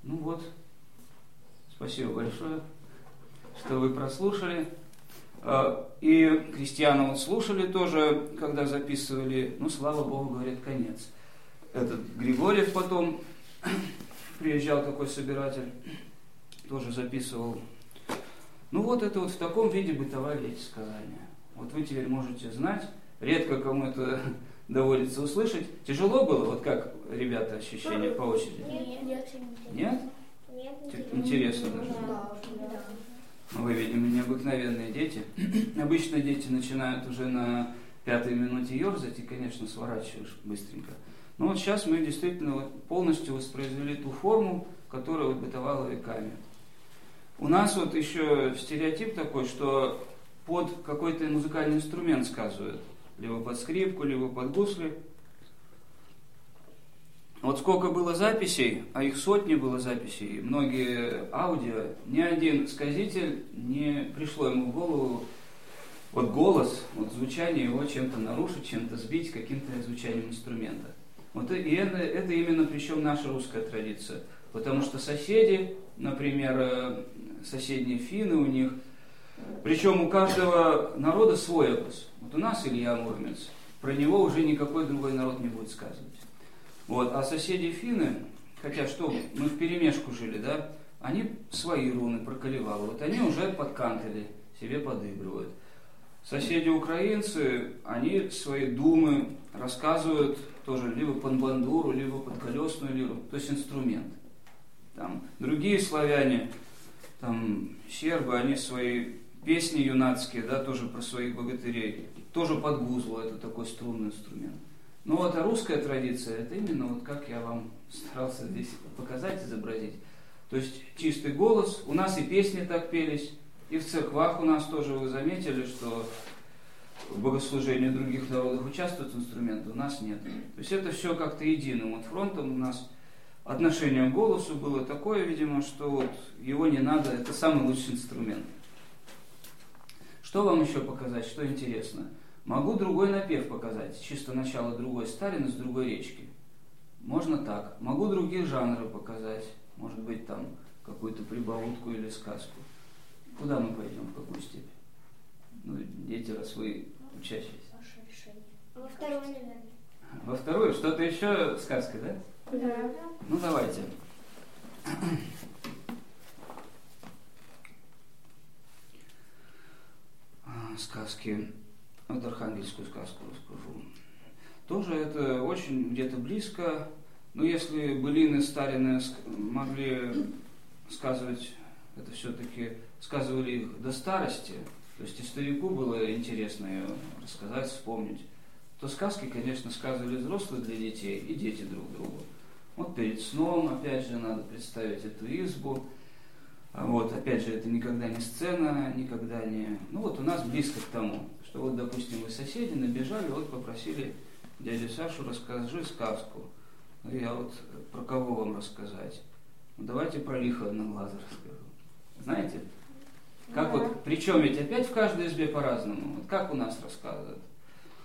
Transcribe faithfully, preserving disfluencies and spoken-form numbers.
Ну вот, спасибо большое, что вы прослушали. И крестьяне вот слушали тоже, когда записывали. Ну, слава Богу, говорят, конец. Этот Григорьев потом приезжал, такой собиратель, тоже записывал. Ну вот это вот в таком виде бытовали эти сказания. Вот вы теперь можете знать, редко кому это доводится услышать. Тяжело было, вот как, ребята, ощущения по очереди? Нет? Нет? Нет. Интересно даже. Вы, видимо, необыкновенные дети. Обычно дети начинают уже на пятой минуте ерзать и, конечно, сворачиваешь быстренько. Но вот сейчас мы действительно вот полностью воспроизвели ту форму, которая вот бытовала веками. У нас вот еще стереотип такой, что под какой-то музыкальный инструмент сказывают. Либо под скрипку, либо под гусли. Вот сколько было записей, а их сотни было записей, многие аудио, ни один сказитель не пришло ему в голову вот голос, вот звучание его чем-то нарушить, чем-то сбить, каким-то звучанием инструмента. Вот и это, это именно причем наша русская традиция. Потому что соседи, например, соседние финны у них, причем у каждого народа свой образ. Вот у нас Илья Муромец, про него уже никакой другой народ не будет сказывать. Вот, а соседи финны, хотя что, мы вперемешку жили, да, они свои руны проколевали, вот они уже подкантали, себе подыгрывают. Соседи украинцы, они свои думы рассказывают тоже либо под бандуру, либо под колесную лиру, то есть инструмент. Там, другие славяне, там, сербы, они свои песни юнацкие, да, тоже про своих богатырей, тоже под гузлу, это такой струнный инструмент. Но вот а русская традиция, это именно вот как я вам старался здесь показать, изобразить. То есть чистый голос, у нас и песни так пелись, и в церквах у нас тоже, вы заметили, что в богослужении других народов участвуют инструменты, у нас нет. То есть это все как-то единым вот фронтом у нас. Отношение к голосу было такое, видимо, что вот его не надо, это самый лучший инструмент. Что вам еще показать, что интересно? Могу другой напев показать, чисто начало другой Сталина с другой речки. Можно так. Могу другие жанры показать, может быть там какую-то прибаутку или сказку. Куда мы пойдем, в какую степь? Ну, дети, раз вы учащиеся. Во вторую, наверное. Во вторую? Что-то еще сказка, да? Да. Ну, давайте. Сказки. Вот архангельскую сказку расскажу. Тоже это очень где-то близко. Но если былины Сталина могли сказывать, это все-таки сказывали их до старости, то есть и старику было интересно ее рассказать, вспомнить, то сказки, конечно, сказывали взрослые для детей и дети друг другу. Вот перед сном, опять же, надо представить эту избу. Вот, опять же, это никогда не сцена, никогда не... Ну вот у нас близко к тому, что вот, допустим, вы соседи набежали, вот попросили дядю Сашу, расскажи сказку. Ну я вот про кого вам рассказать? Ну давайте про лихо одноглазого расскажу. Знаете? Как да. Вот, причем ведь опять в каждой избе по-разному. Вот как у нас рассказывают?